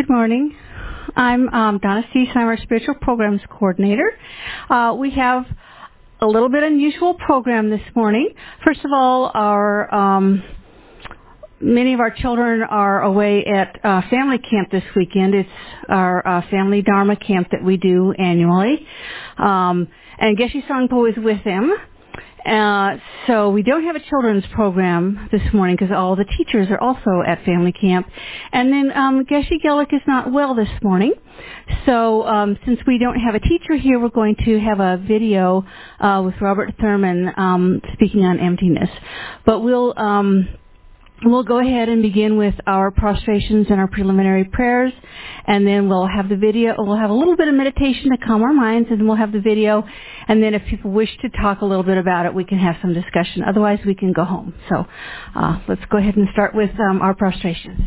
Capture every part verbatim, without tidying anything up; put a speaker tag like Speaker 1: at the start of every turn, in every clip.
Speaker 1: Good morning. I'm um, Donna Cease. I'm our Spiritual Programs Coordinator. Uh, we have a little bit unusual program this morning. First of all, our um, many of our children are away at uh, family camp this weekend. It's our uh, family Dharma camp that we do annually. Um, and Geshe Sangpo is with them. Uh, so we don't have a children's program this morning because all the teachers are also at family camp. And then um, Geshe Gelik is not well this morning. So um, since we don't have a teacher here, we're going to have a video uh, with Robert Thurman um, speaking on emptiness. But we'll... Um, We'll go ahead and begin with our prostrations and our preliminary prayers, and then we'll have the video. We'll have a little bit of meditation to calm our minds, and then we'll have the video. And then if people wish to talk a little bit about it, we can have some discussion. Otherwise, we can go home. So uh, let's go ahead and start with um, our prostrations.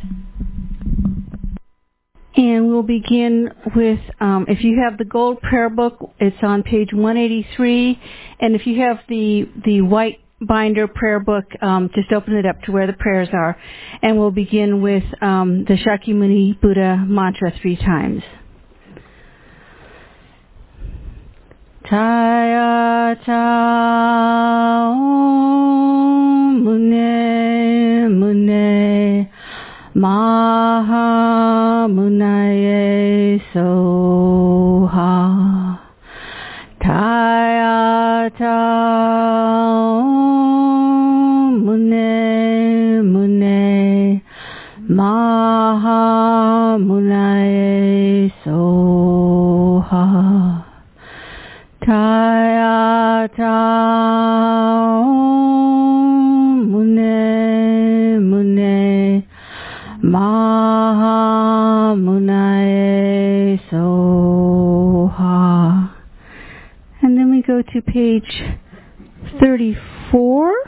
Speaker 1: And we'll begin with, um, if you have the gold prayer book, it's on page one eighty-three. And if you have the, the white binder prayer book, um, just open it up to where the prayers are. And we'll begin with um, the Shakyamuni Buddha mantra three times. Taya ta om mune mune maha munaye soha. Taya ta om mune mune maha munaye soha. Taya ta om mune mune maha munaye soha. And then we go to page thirty-four.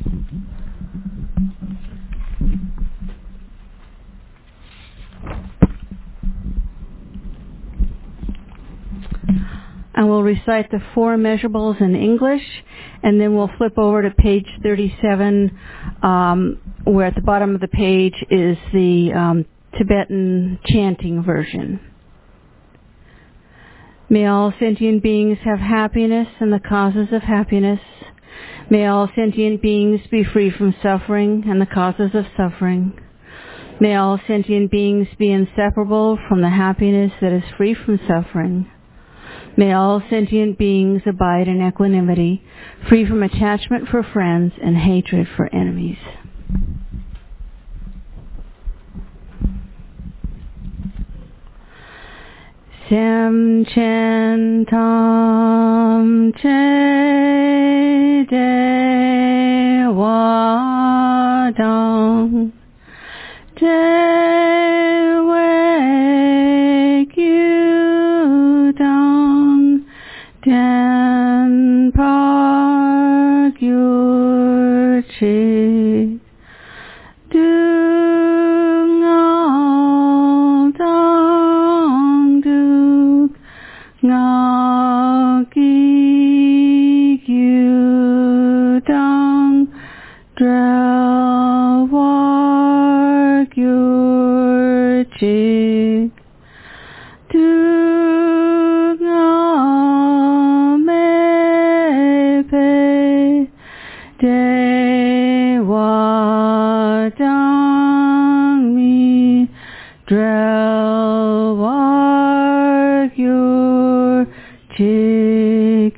Speaker 1: And we'll recite the four measurables in English, and then we'll flip over to page thirty-seven, um, where at the bottom of the page is the um, Tibetan chanting version. May all sentient beings have happiness and the causes of happiness. May all sentient beings be free from suffering and the causes of suffering. May all sentient beings be inseparable from the happiness that is free from suffering. May all sentient beings abide in equanimity, free from attachment for friends and hatred for enemies. Sem chen tam che de wa dong de we kyu dong den par gyur chi dung al dong du ngao ki gyu dong drel war gyur chi du ngao me pe de wa dang mi drel war gyur chik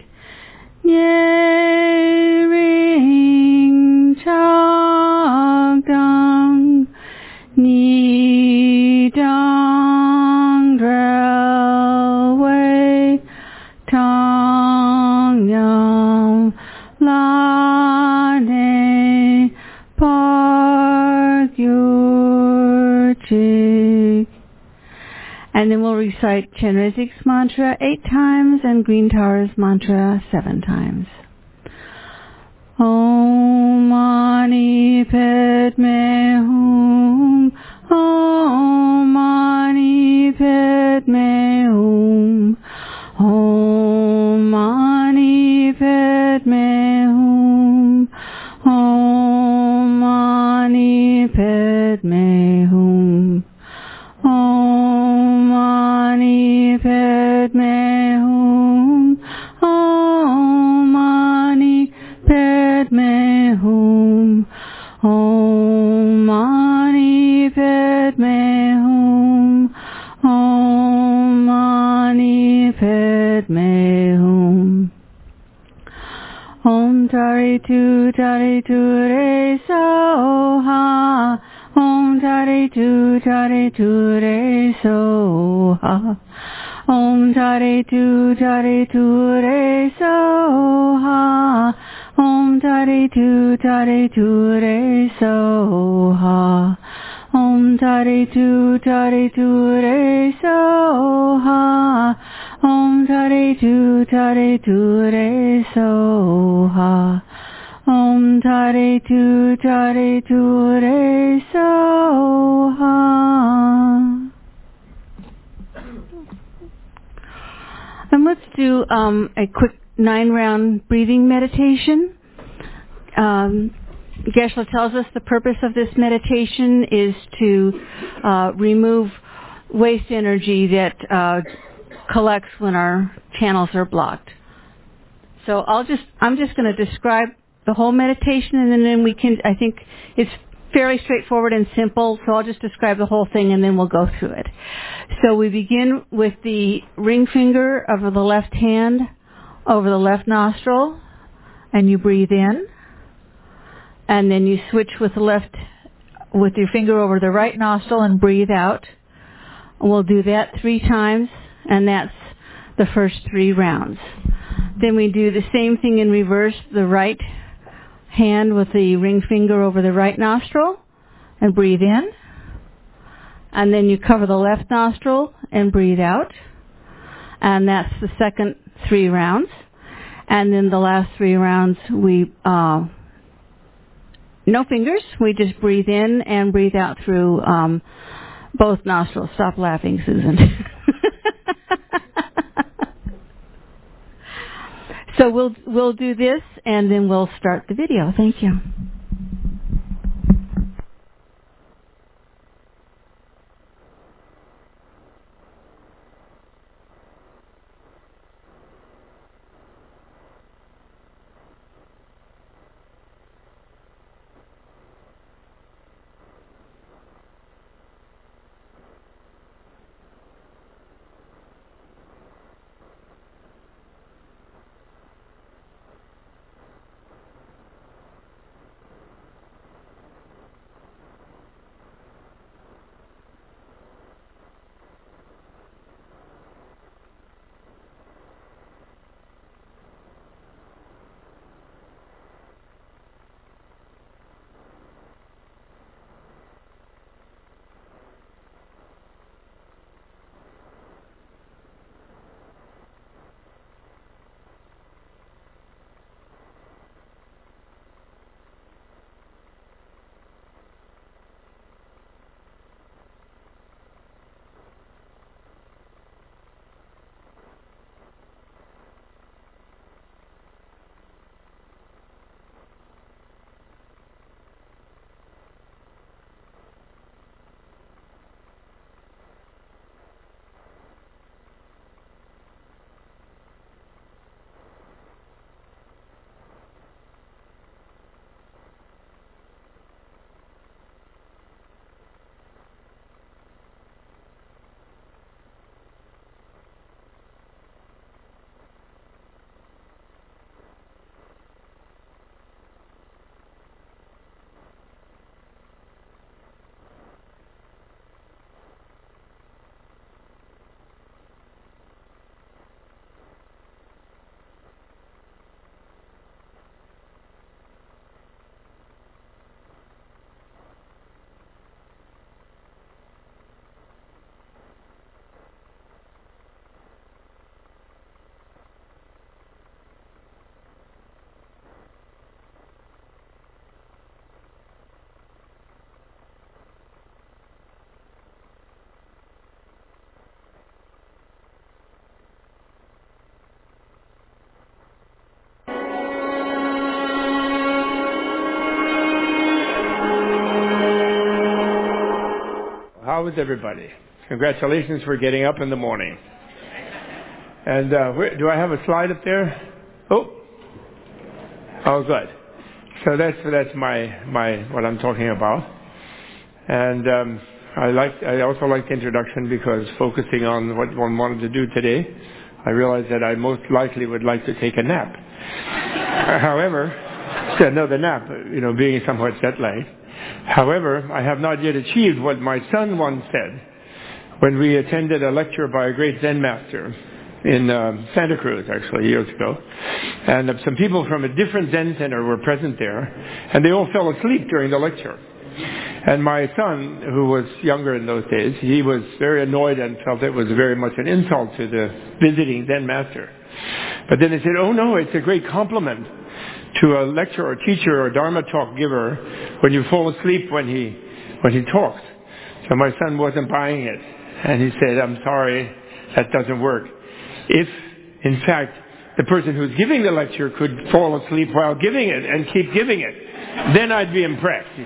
Speaker 1: nye ring chak dang ni dang drel wei tang yang la ne par gyur chik. And then we'll recite Chenrezig's mantra eight times and Green Tara's mantra seven times. Om Mani Padme Hum. Om Mani Padme Hum. Om Mani Padme Hum. Om Mani Padme Hum. Om tu tare tu re so ha. Om tare tu tare tu re so ha. Om tare tu tare tu re so ha. Om tare tu tare tu re so ha. Om tare tu tare tu re so ha. Om tare tu tare tu re so ha. Om tare tu tare tu re so ha. And let's do um, a quick nine-round breathing meditation. Um, Geshe-la tells us the purpose of this meditation is to uh, remove waste energy that uh, collects when our channels are blocked. So I'll just, I'm just going to describe the whole meditation, and then we can, I think it's fairly straightforward and simple, so I'll just describe the whole thing and then we'll go through it. So we begin with the ring finger of the left hand over the left nostril, and you breathe in, and then you switch with the left, with your finger over the right nostril and breathe out. And we'll do that three times, and that's the first three rounds. Then we do the same thing in reverse, the right hand with the ring finger over the right nostril and breathe in. And then you cover the left nostril and breathe out. And that's the second three rounds. And then the last three rounds, we, uh, no fingers. We just breathe in and breathe out through um, both nostrils. Stop laughing, Susan. So we'll we'll do this, and then we'll start the video. Thank you.
Speaker 2: How is everybody? Congratulations for getting up in the morning. And uh, where, do I have a slide up there? Oh, oh, good. So that's that's my my what I'm talking about. And um, I like I also like the introduction because focusing on what one wanted to do today, I realized that I most likely would like to take a nap. However, So another nap, you know, being somewhat jet lagged. However, I have not yet achieved what my son once said when we attended a lecture by a great Zen master in uh, Santa Cruz, actually, years ago. And uh, some people from a different Zen center were present there, and they all fell asleep during the lecture. And my son, who was younger in those days, he was very annoyed and felt it was very much an insult to the visiting Zen master. But then he said, oh no, it's a great compliment to a lecturer or teacher or Dharma talk giver when you fall asleep when he, when he talks. So my son wasn't buying it. And he said, I'm sorry, that doesn't work. If, in fact, the person who's giving the lecture could fall asleep while giving it and keep giving it, then I'd be impressed, he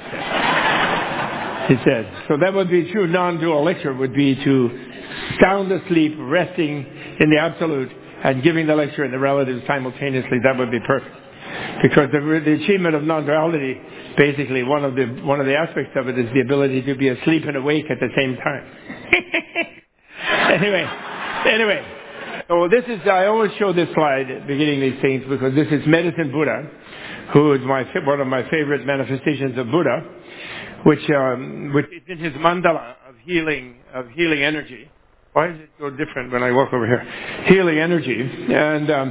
Speaker 2: said. He said. So that would be true non-dual lecture, would be to sound asleep, resting in the absolute, and giving the lecture in the relative simultaneously. That would be perfect. Because the, the achievement of non-duality, basically one of the one of the aspects of it is the ability to be asleep and awake at the same time. anyway, anyway. So this is, I always show this slide at beginning these things because this is Medicine Buddha, who is my one of my favorite manifestations of Buddha, which um, which is in his mandala of healing of healing energy. Why is it so different when I walk over here? Healing energy. And um,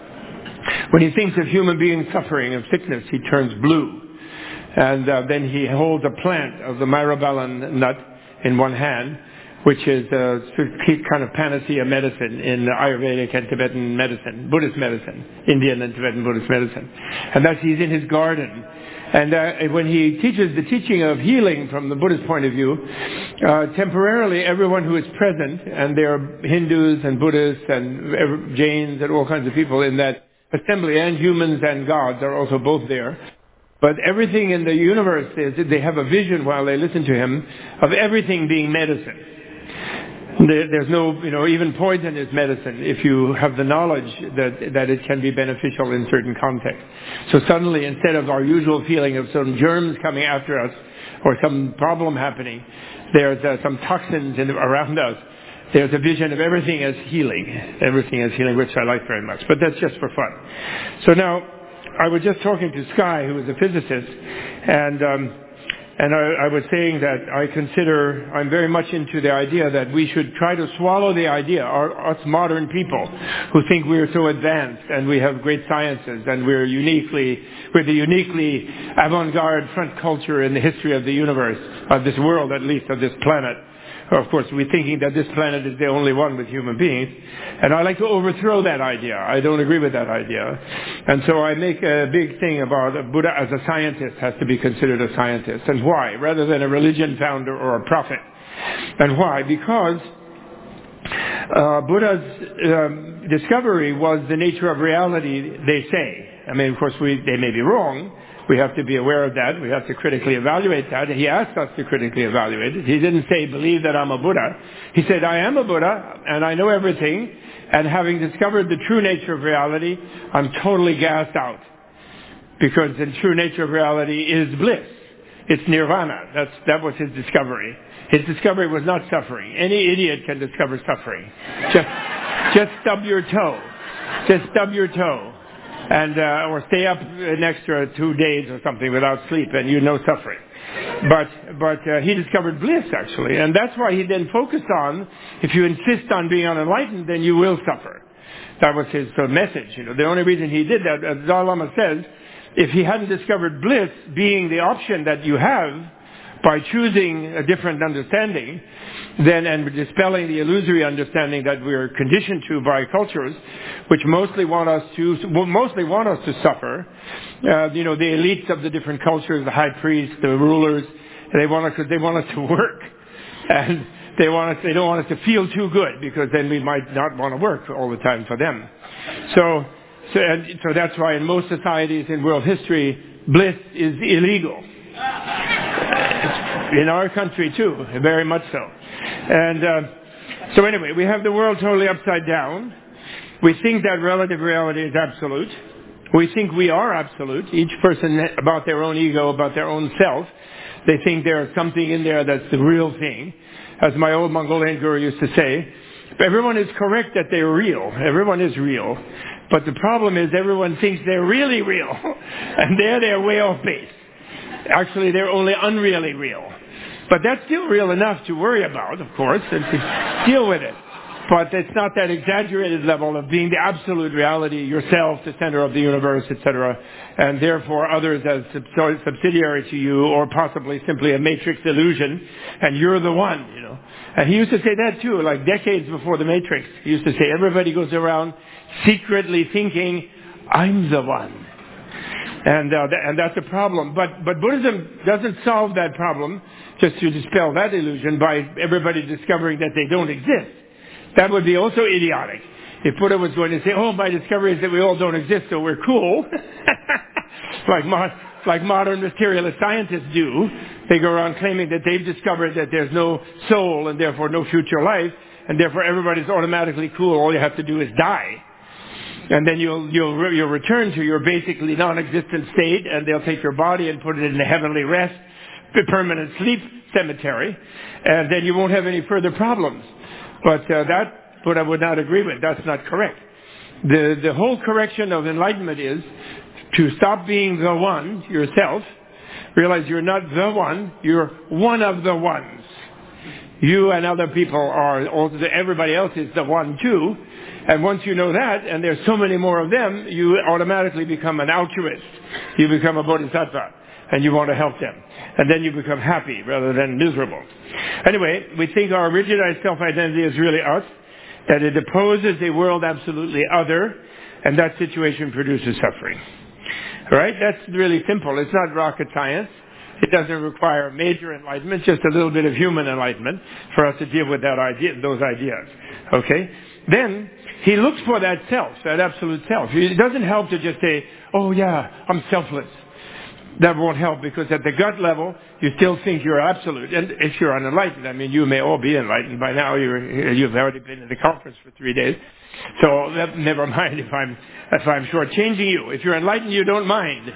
Speaker 2: when he thinks of human beings suffering of sickness, he turns blue. And uh, then he holds a plant of the myrobalan nut in one hand, which is a kind of panacea medicine in Ayurvedic and Tibetan medicine, Buddhist medicine, Indian and Tibetan Buddhist medicine. And that's, he's in his garden. And uh, when he teaches the teaching of healing from the Buddhist point of view, uh, temporarily everyone who is present, and there are Hindus and Buddhists and Jains and all kinds of people in that assembly, and humans and gods are also both there. But everything in the universe, is, they have a vision while they listen to him of everything being medicine. There's no, you know, even poison is medicine if you have the knowledge that that it can be beneficial in certain contexts. So suddenly, instead of our usual feeling of some germs coming after us or some problem happening, there's uh, some toxins in, around us. There's a vision of everything as healing, everything as healing, which I like very much. But that's just for fun. So now, I was just talking to Sky, who is a physicist, and um, And I, I was saying that I consider, I'm very much into the idea that we should try to swallow the idea, our, us modern people who think we're so advanced and we have great sciences and we're uniquely, we're the uniquely avant-garde front culture in the history of the universe, of this world at least, of this planet. Of course, we're thinking that this planet is the only one with human beings. And I like to overthrow that idea. I don't agree with that idea. And so I make a big thing about Buddha as a scientist has to be considered a scientist. And why? Rather than a religion founder or a prophet. And why? Because uh, Buddha's um, discovery was the nature of reality, they say. I mean, of course, we, they may be wrong. We have to be aware of that. We have to critically evaluate that. He asked us to critically evaluate it. He didn't say, believe that I'm a Buddha. He said, I am a Buddha, and I know everything, and having discovered the true nature of reality, I'm totally gassed out. Because the true nature of reality is bliss. It's nirvana. That's, that was his discovery. His discovery was not suffering. Any idiot can discover suffering. Just, just stub your toe. Just stub your toe. And uh, or stay up an extra two days or something without sleep, and you know suffering. But but uh, he discovered bliss actually, and that's why he then focused on: if you insist on being unenlightened, then you will suffer. That was his uh, message. You know, the only reason he did that, as Dalai Lama says, if he hadn't discovered bliss being the option that you have by choosing a different understanding, then and dispelling the illusory understanding that we're conditioned to by cultures, which mostly want us to mostly want us to suffer. Uh, you know, the elites of the different cultures, the high priests, the rulers, they want us they want us to work, and they want us they don't want us to feel too good because then we might not want to work all the time for them. So, so and so that's why in most societies in world history, bliss is illegal. In our country too, very much so. And uh, so anyway, we have the world totally upside down. We think that relative reality is absolute. We think we are absolute. Each person about their own ego, about their own self. They think there's something in there that's the real thing. As my old Mongolian guru used to say, Everyone is correct that they're real. Everyone is real. But the problem is everyone thinks they're really real. And there they're way off base. Actually, they're only unreally real. But that's still real enough to worry about, of course, and to deal with it. But it's not that exaggerated level of being the absolute reality, yourself, the center of the universe, et cetera, and therefore others as subsidiary to you, or possibly simply a matrix illusion, and you're the one, you know. And he used to say that too, like decades before the Matrix. He used to say everybody goes around secretly thinking, I'm the one. And, uh, th- and that's a problem. But, but Buddhism doesn't solve that problem just to dispel that illusion by everybody discovering that they don't exist. That would be also idiotic. If Buddha was going to say, oh, my discovery is that we all don't exist, so we're cool, like, mo- like modern materialist scientists do. They go around claiming that they've discovered that there's no soul and therefore no future life, and therefore everybody's automatically cool. All you have to do is die. And then you'll, you'll, re- you'll return to your basically non-existent state, and they'll take your body and put it in a heavenly rest, the permanent sleep cemetery, and then you won't have any further problems. But uh, that, what I would not agree with, that's not correct. The, the whole correction of enlightenment is to stop being the one yourself, realize you're not the one, you're one of the ones. You and other people are, also everybody else is the one too. And once you know that, and there's so many more of them, you automatically become an altruist. You become a bodhisattva, and you want to help them. And then you become happy rather than miserable. Anyway, we think our rigidized self-identity is really us, that it opposes a world absolutely other, and that situation produces suffering. All right? That's really simple. It's not rocket science. It doesn't require major enlightenment, just a little bit of human enlightenment for us to deal with that idea, those ideas. Okay? Then, he looks for that self, that absolute self. It doesn't help to just say, oh yeah, I'm selfless. That won't help, because at the gut level, you still think you're absolute. And if you're unenlightened, I mean, you may all be enlightened by now. You're, you've already been in the conference for three days. So that, never mind if I'm, if I'm shortchanging you. If you're enlightened, you don't mind.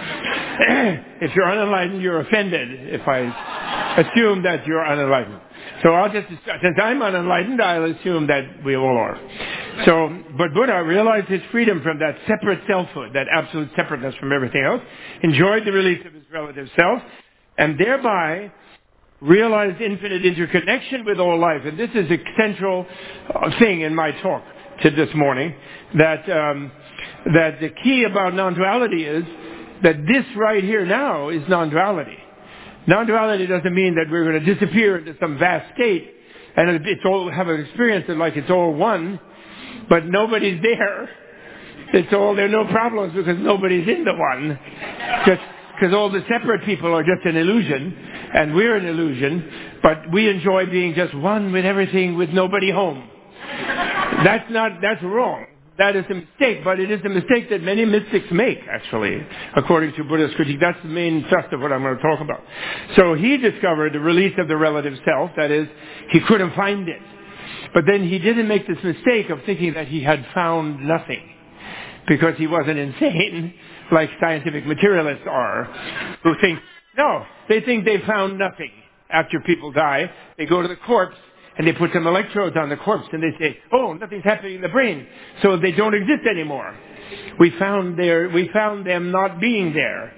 Speaker 2: If you're unenlightened, you're offended if I assume that you're unenlightened. So I'll just, since I'm unenlightened, I'll assume that we all are. So, but Buddha realized his freedom from that separate selfhood, that absolute separateness from everything else, enjoyed the release of his relative self, and thereby realized infinite interconnection with all life. And this is a central thing in my talk to this morning, that, um, that the key about non-duality is that this right here now is non-duality. Non-duality doesn't mean that we're going to disappear into some vast state and it's all have an experience that like it's all one, but nobody's there. It's all there are no problems because nobody's in the one. Just because all the separate people are just an illusion, and we're an illusion, but we enjoy being just one with everything, with nobody home. That's not. That's wrong. That is a mistake, but it is a mistake that many mystics make, actually, according to Buddhist critique. That's the main thrust of what I'm going to talk about. So he discovered the release of the relative self, that is, he couldn't find it. But then he didn't make this mistake of thinking that he had found nothing, because he wasn't insane, like scientific materialists are, who think, no, they think they found nothing. After people die, they go to the corpse, and they put some electrodes on the corpse, and they say, oh, nothing's happening in the brain, so they don't exist anymore. We found their, we found them not being there.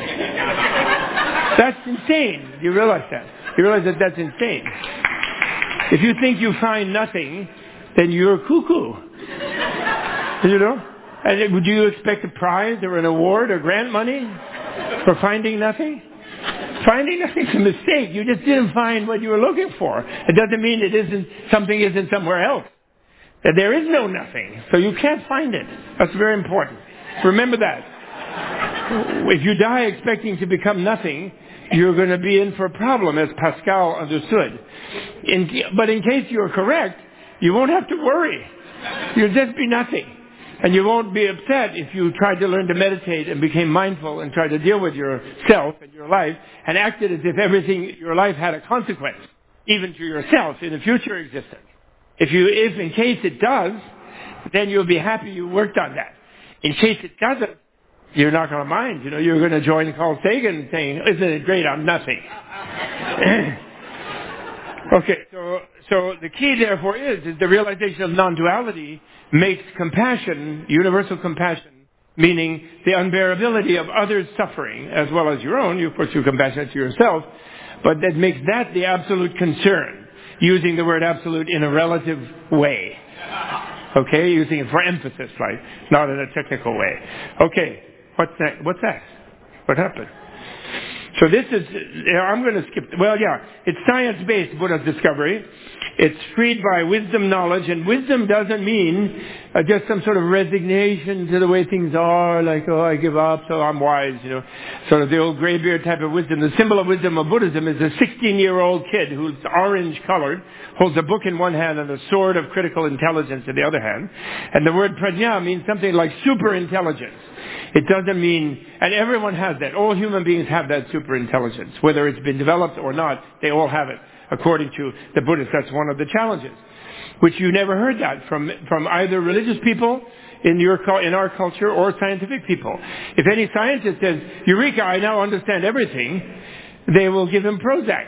Speaker 2: That's insane. You realize that? You realize that that's insane. If you think you find nothing, then you're cuckoo. You know? And would you expect a prize or an award or grant money for finding nothing? Finding nothing's a mistake. You just didn't find what you were looking for. It doesn't mean it isn't, something isn't somewhere else. That there is no nothing. So you can't find it. That's very important. Remember that. If you die expecting to become nothing, you're going to be in for a problem, as Pascal understood. In, but in case you're correct, you won't have to worry. You'll just be nothing. And you won't be upset if you tried to learn to meditate and became mindful and tried to deal with yourself and your life and acted as if everything, your life had a consequence, even to yourself in a future existence. If you, if in case it does, then you'll be happy you worked on that. In case it doesn't, you're not going to mind. You know, you're going to join Carl Sagan saying, isn't it great, I'm nothing. Okay, so, so the key, therefore, is, is the realization of non-duality makes compassion, universal compassion, meaning the unbearability of others' suffering, as well as your own. You, of course, you're compassionate to yourself, but that makes that the absolute concern, using the word absolute in a relative way. Okay, using it for emphasis, like, not in a technical way. Okay, what's that? What's that? What happened? So this is, I'm going to skip, well, yeah, it's science-based, Buddha's discovery. It's freed by wisdom knowledge, and wisdom doesn't mean uh, just some sort of resignation to the way things are, like, oh, I give up, so I'm wise, you know, sort of the old graybeard type of wisdom. The symbol of wisdom of Buddhism is a sixteen-year-old kid who's orange-colored, holds a book in one hand and a sword of critical intelligence in the other hand. And the word prajna means something like super intelligence. It doesn't mean, and everyone has that. All human beings have that super intelligence. Whether it's been developed or not, they all have it. According to the Buddhists, that's one of the challenges. Which you never heard that from, from either religious people in your, in our culture or scientific people. If any scientist says, Eureka, I now understand everything, they will give him Prozac.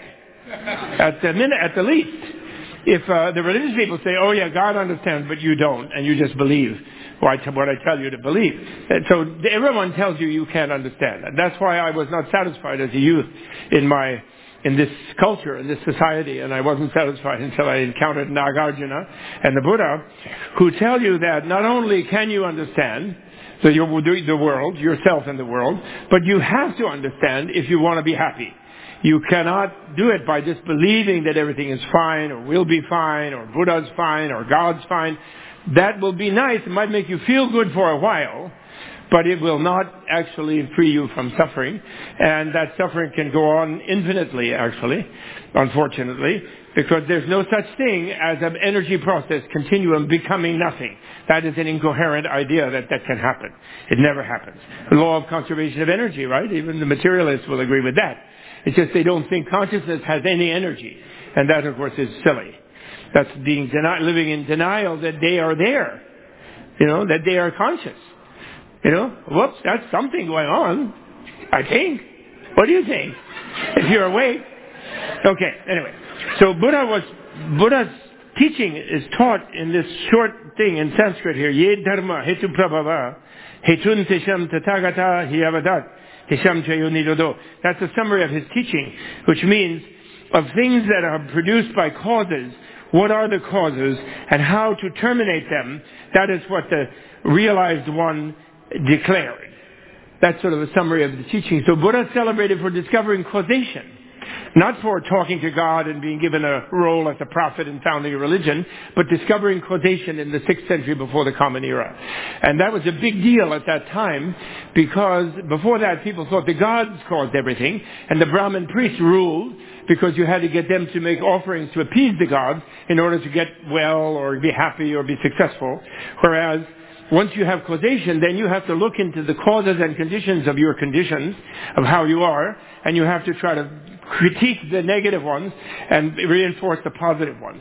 Speaker 2: At the minute, at the least. If uh, the religious people say, oh yeah, God understands, but you don't, and you just believe what I tell you to believe. And so everyone tells you you can't understand. And that's why I was not satisfied as a youth in my, in this culture, in this society, and I wasn't satisfied until I encountered Nagarjuna and the Buddha, who tell you that not only can you understand the, the world, yourself and the world, but you have to understand if you want to be happy. You cannot do it by just believing that everything is fine, or will be fine, or Buddha's fine, or God's fine. That will be nice. It might make you feel good for a while, but it will not actually free you from suffering. And that suffering can go on infinitely, actually, unfortunately, because there's no such thing as an energy process continuum becoming nothing. That is an incoherent idea that that can happen. It never happens. The law of conservation of energy, right? Even the materialists will agree with that. It's just they don't think consciousness has any energy. And that, of course, is silly. That's being deni- living in denial that they are there. You know, that they are conscious. You know, whoops, that's something going on. I think. What do you think? If you're awake. Okay, anyway. So Buddha was, Buddha's teaching is taught in this short thing in Sanskrit here. Ye dharma hetu prabhava hetun tesham tathagata hiyavadat tesham chayo nirodo. That's a summary of his teaching, which means of things that are produced by causes, what are the causes and how to terminate them. That is what the realized one declared. That's sort of a summary of the teaching. So Buddha celebrated for discovering causation, not for talking to God and being given a role as a prophet and founding a religion, but discovering causation in the sixth century before the Common Era. And that was a big deal at that time, because before that people thought the gods caused everything, and the Brahmin priests ruled, because you had to get them to make offerings to appease the gods in order to get well or be happy or be successful. Whereas once you have causation, then you have to look into the causes and conditions of your conditions, of how you are, and you have to try to critique the negative ones and reinforce the positive ones.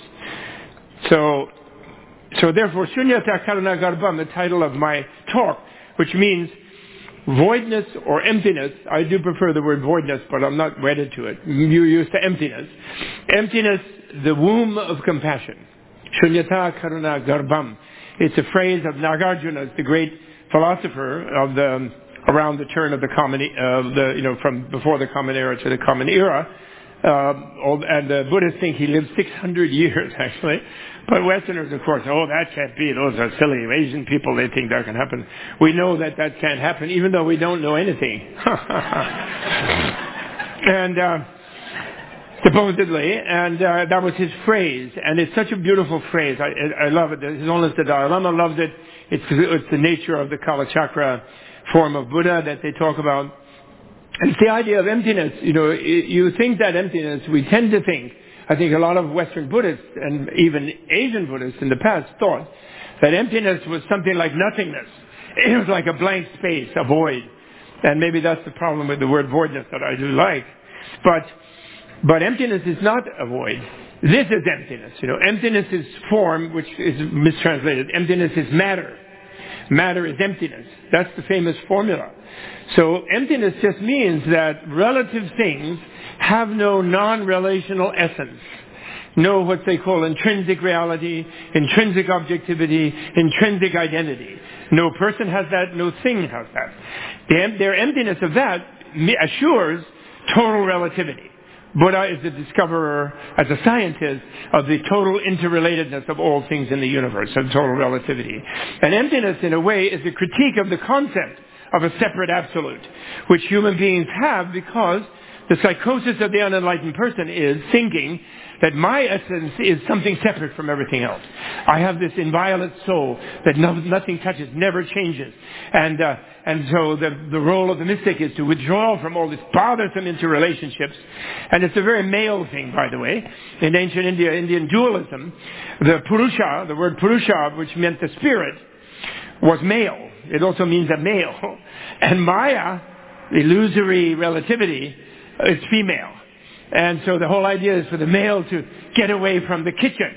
Speaker 2: So, so therefore, Shunyata Karuna Garbham, the title of my talk, which means voidness or emptiness. I do prefer the word voidness, but I'm not wedded to it. You're used to emptiness. Emptiness, the womb of compassion. Shunyata Karuna Garbham. It's a phrase of Nagarjuna, the great philosopher of the around the turn of the common, uh, the you know from before the Common Era to the Common Era, um, and the Buddhists think he lived six hundred years actually, but Westerners, of course, oh that can't be. Those are silly Asian people. They think that can happen. We know that that can't happen, even though we don't know anything. and. Uh, Supposedly, and uh, that was his phrase, and it's such a beautiful phrase. I, I love it. His Holiness the Dalai Lama loves it. It's, it's the nature of the Kala Chakra form of Buddha that they talk about. And it's the idea of emptiness. You know, you think that emptiness, we tend to think, I think a lot of Western Buddhists and even Asian Buddhists in the past thought that emptiness was something like nothingness. It was like a blank space, a void. And maybe that's the problem with the word voidness that I do like. But But emptiness is not a void. This is emptiness. You know, emptiness is form, which is mistranslated. Emptiness is matter. Matter is emptiness. That's the famous formula. So emptiness just means that relative things have no non-relational essence. know what they call intrinsic reality, intrinsic objectivity, intrinsic identity. No person has that, no thing has that. Their, their emptiness of that assures total relativity. Buddha is the discoverer, as a scientist, of the total interrelatedness of all things in the universe, of total relativity. And emptiness, in a way, is a critique of the concept of a separate absolute, which human beings have because the psychosis of the unenlightened person is thinking that my essence is something separate from everything else. I have this inviolate soul that no, nothing touches, never changes. And uh, and so the, the role of the mystic is to withdraw from all this bothersome interrelationships. And it's a very male thing, by the way. In ancient India, Indian dualism, the Purusha, the word Purusha, which meant the spirit, was male. It also means a male. And Maya, illusory relativity, is female. And so the whole idea is for the male to get away from the kitchen,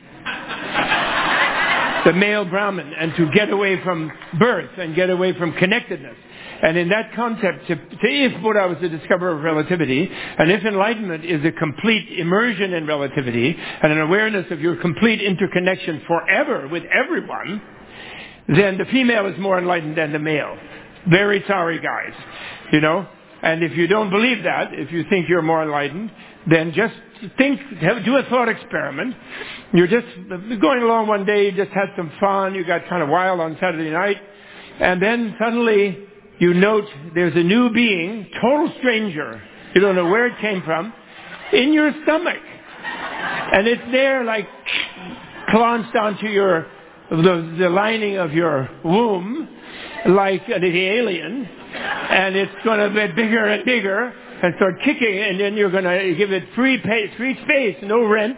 Speaker 2: the male Brahmin, and to get away from birth and get away from connectedness. And in that concept, to, to, if Buddha was the discoverer of relativity, and if enlightenment is a complete immersion in relativity, and an awareness of your complete interconnection forever with everyone, then the female is more enlightened than the male. Very sorry, guys. You know? And if you don't believe that, if you think you're more enlightened, then just think, do a thought experiment. You're just going along one day, you just had some fun, you got kind of wild on Saturday night, and then suddenly you note there's a new being, total stranger, you don't know where it came from, in your stomach. And it's there like clonched onto your, the, the lining of your womb, like an alien. And it's going to get bigger and bigger and start kicking, and then you're going to give it free pay, free space, no rent,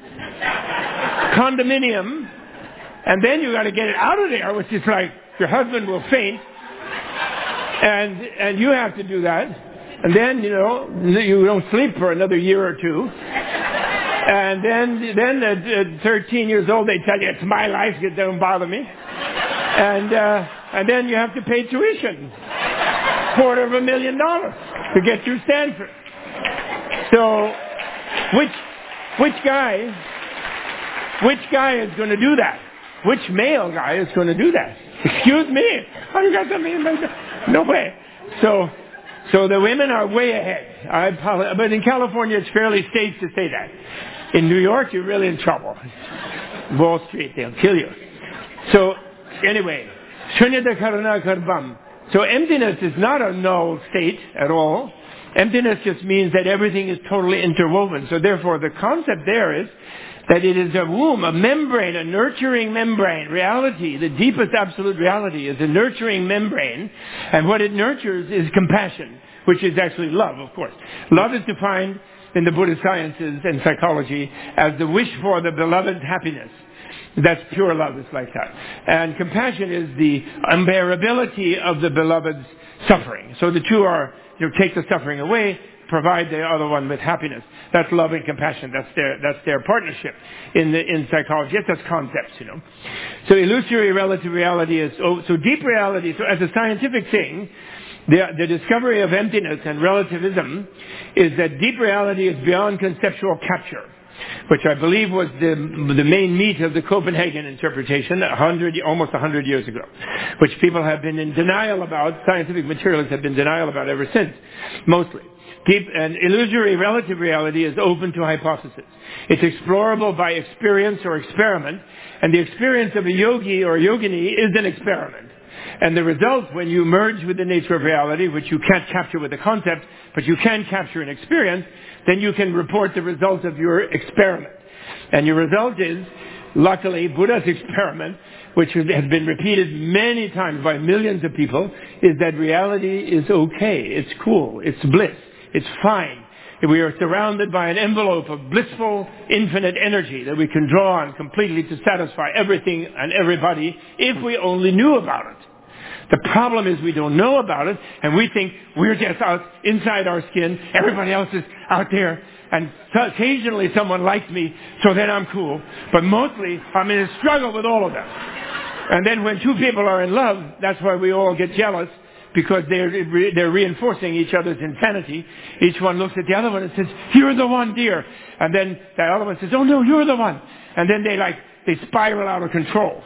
Speaker 2: condominium, and then you got to get it out of there, which is like your husband will faint, and and you have to do that, and then you know you don't sleep for another year or two, and then then at, at thirteen years old they tell you it's my life, it don't bother me, and uh, and then you have to pay tuition. Quarter of a million dollars to get through Stanford. So, which which guy, which guy is going to do that? Which male guy is going to do that? Excuse me, oh, you got something? No way. So, so the women are way ahead. I apologize, but in California, it's fairly safe to say that. In New York, you're really in trouble. Wall Street, they'll kill you. So, anyway, Shunyata Karuna Karbam. So emptiness is not a null state at all. Emptiness just means that everything is totally interwoven. So therefore the concept there is that it is a womb, a membrane, a nurturing membrane. Reality, the deepest absolute reality, is a nurturing membrane. And what it nurtures is compassion, which is actually love, of course. Love is defined in the Buddhist sciences and psychology as the wish for the beloved's happiness. That's pure love, it's like that. And compassion is the unbearability of the beloved's suffering. So the two are, you know, take the suffering away, provide the other one with happiness. That's love and compassion. That's their, that's their partnership in the, in psychology. It's just concepts, you know. So illusory relative reality is, oh, so deep reality, so as a scientific thing, the, the discovery of emptiness and relativism is that deep reality is beyond conceptual capture, which I believe was the, the main meat of the Copenhagen interpretation a hundred, almost a hundred years ago, which people have been in denial about, scientific materialists have been in denial about ever since, mostly. Deep and illusory relative reality is open to hypothesis. It's explorable by experience or experiment, and the experience of a yogi or yogini is an experiment. And the result, when you merge with the nature of reality, which you can't capture with a concept, but you can capture an experience, then you can report the result of your experiment. And your result is, luckily, Buddha's experiment, which has been repeated many times by millions of people, is that reality is okay, it's cool, it's bliss, it's fine. We are surrounded by an envelope of blissful, infinite energy that we can draw on completely to satisfy everything and everybody if we only knew about it. The problem is we don't know about it, and we think we're just out inside our skin, everybody else is out there, and so occasionally someone likes me, so then I'm cool. But mostly, I'm in a struggle with all of them. And then when two people are in love, that's why we all get jealous, because they're, they're reinforcing each other's insanity. Each one looks at the other one and says, "You're the one, dear." And then the other one says, "Oh no, you're the one." And then they like, they spiral out of control.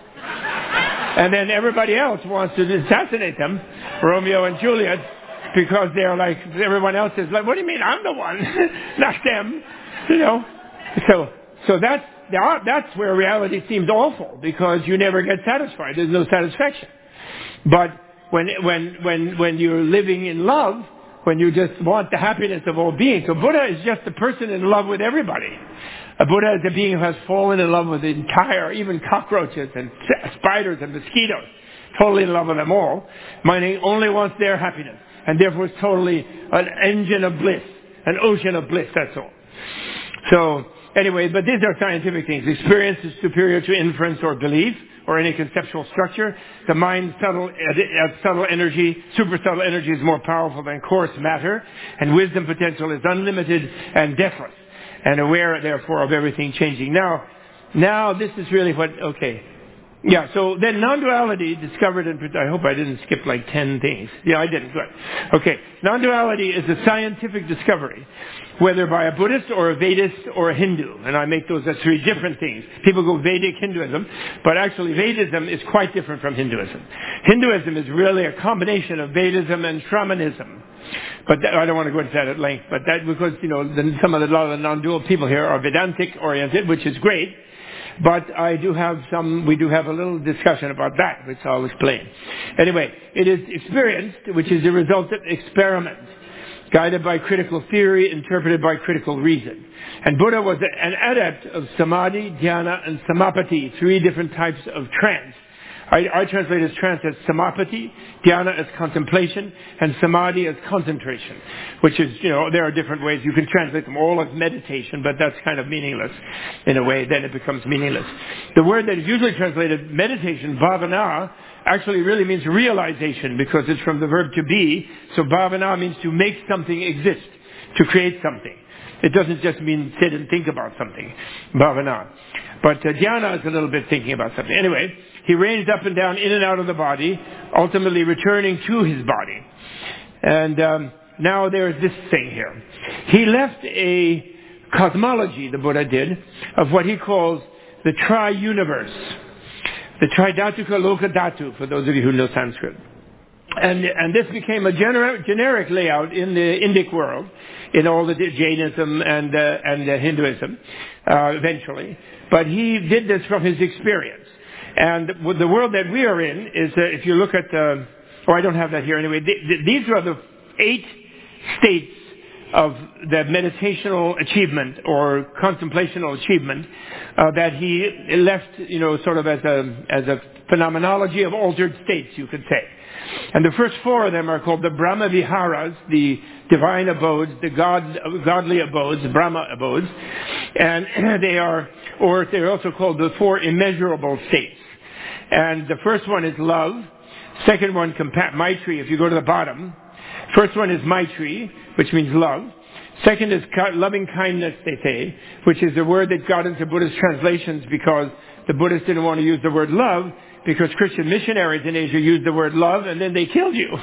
Speaker 2: And then everybody else wants to assassinate them, Romeo and Juliet, because they're like, everyone else is like, "What do you mean I'm the one?" Not them, you know. So, so that's, that's where reality seems awful, because you never get satisfied. There's no satisfaction. But when, when, when, when you're living in love, when you just want the happiness of all beings. So Buddha is just a person in love with everybody. A Buddha is a being who has fallen in love with the entire, even cockroaches and spiders and mosquitoes. Totally in love with them all. Meaning only wants their happiness. And therefore is totally an engine of bliss. An ocean of bliss, that's all. So, anyway, but these are scientific things. Experience is superior to inference or belief, or any conceptual structure. The mind's subtle, uh, subtle energy, super subtle energy is more powerful than coarse matter, and wisdom potential is unlimited and deathless, and aware, therefore, of everything changing. Now, now this is really what, okay. Yeah, so then non-duality discovered, in, I hope I didn't skip like ten things. Yeah, I didn't, good. Okay, non-duality is a scientific discovery, whether by a Buddhist or a Vedist or a Hindu. And I make those as three different things. People go Vedic Hinduism, but actually Vedism is quite different from Hinduism. Hinduism is really a combination of Vedism and Shamanism. But that, I don't want to go into that at length, but that because, you know, the, some of the, a lot of the non-dual people here are Vedantic oriented, which is great. But I do have some, we do have a little discussion about that, which I'll explain. Anyway, it is experienced, which is the result of experiment, guided by critical theory, interpreted by critical reason. And Buddha was an adept of samadhi, dhyana, and samapati, three different types of trance. I, I translate as trance as samapati, dhyana as contemplation, and samadhi as concentration, which is, you know, there are different ways. You can translate them all as meditation, but that's kind of meaningless in a way. Then it becomes meaningless. The word that is usually translated meditation, bhavana, actually really means realization, because it's from the verb to be. So bhavana means to make something exist, to create something. It doesn't just mean sit and think about something, bhavana. But uh, dhyana is a little bit thinking about something. Anyway, he ranged up and down, in and out of the body, ultimately returning to his body. And um, now there's this thing here. He left a cosmology, the Buddha did, of what he calls the tri-universe. The Tridhatuka Lokadhatu, for those of you who know Sanskrit. And, and this became a gener- generic layout in the Indic world, in all the Jainism and, uh, and uh, Hinduism, uh, eventually. But he did this from his experience. And the world that we are in is, uh, if you look at, uh, oh, I don't have that here anyway. Th- th- these are the eight states of the meditational achievement or contemplational achievement uh, that he left, you know, sort of as a as a phenomenology of altered states, you could say. And the first four of them are called the Brahma Viharas, the divine abodes, the God, godly abodes, Brahma abodes, and they are, or they're also called the four immeasurable states. And the first one is love. Second one, compa- Maitri, if you go to the bottom. First one is Maitri, which means love. Second is loving kindness, they say, which is the word that got into Buddhist translations because the Buddhists didn't want to use the word love, because Christian missionaries in Asia used the word love and then they killed you